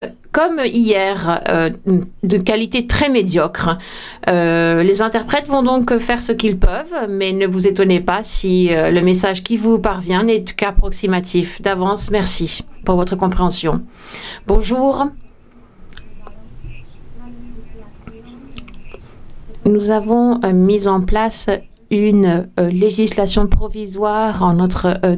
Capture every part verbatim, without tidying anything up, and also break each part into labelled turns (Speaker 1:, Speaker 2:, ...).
Speaker 1: comme hier, euh, de qualité très médiocre. Euh, les interprètes vont donc faire ce qu'ils peuvent, mais ne vous étonnez pas si euh, le message qui vous parvient n'est qu'approximatif. D'avance, merci pour votre compréhension. Bonjour. Nous avons euh, mis en place une euh, législation provisoire en notre euh,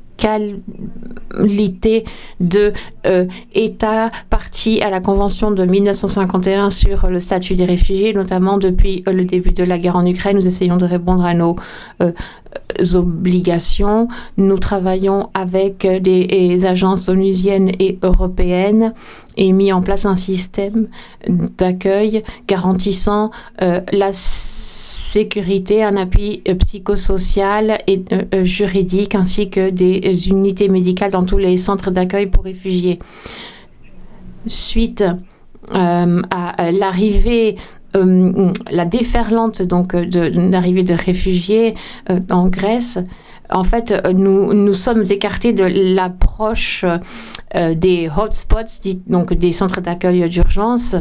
Speaker 1: qualité de euh, État partie à la Convention de mille neuf cent cinquante et un sur le statut des réfugiés, notamment depuis euh, le début de la guerre en Ukraine. Nous essayons de répondre à nos euh, obligations. Nous travaillons avec des, des agences onusiennes et européennes et mis en place un système d'accueil garantissant euh, la sécurité, un appui euh, psychosocial et euh, juridique, ainsi que des unités médicales dans tous les centres d'accueil pour réfugiés. Suite euh, à l'arrivée, euh, la déferlante donc de, de l'arrivée de réfugiés euh, en Grèce, en fait, nous nous sommes écartés de l'approche euh, des hotspots, dit, donc des centres d'accueil d'urgence,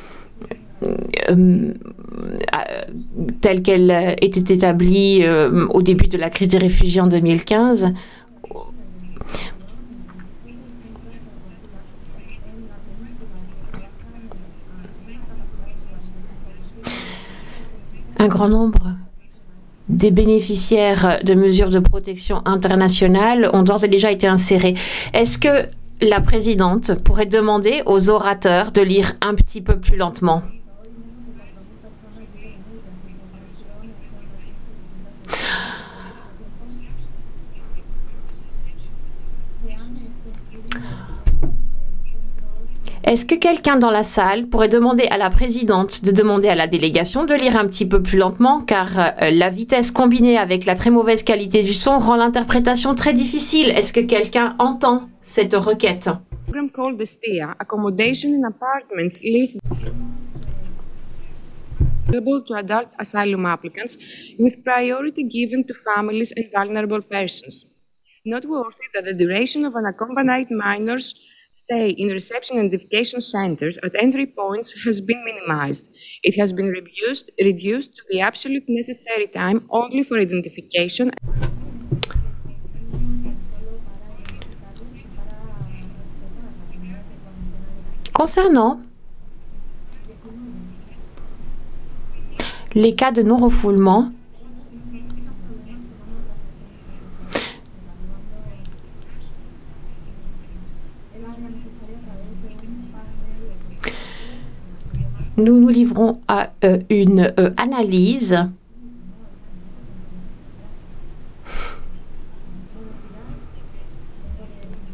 Speaker 1: euh, telle qu'elle était établie euh, au début de la crise des réfugiés en deux mille quinze. Un grand nombre des bénéficiaires de mesures de protection internationale ont d'ores et déjà été insérés. Est-ce que la présidente pourrait demander aux orateurs de lire un petit peu plus lentement? Est-ce que quelqu'un dans la salle pourrait demander à la présidente de demander à la délégation de lire un petit peu plus lentement, car euh, la vitesse combinée avec la très mauvaise qualité du son rend l'interprétation très difficile. Est-ce que quelqu'un entend cette requête?
Speaker 2: Program called Estia, accommodation in apartments leased available to adult asylum applicants, with priority given to families and vulnerable persons. Noteworthy that the duration of unaccompanied minors' stay in reception and identification centers at entry points has been minimized. It has been reduced, reduced to the absolute necessary time only for identification.
Speaker 1: Concernant les cas de non-refoulement, nous nous livrons à euh, une euh, analyse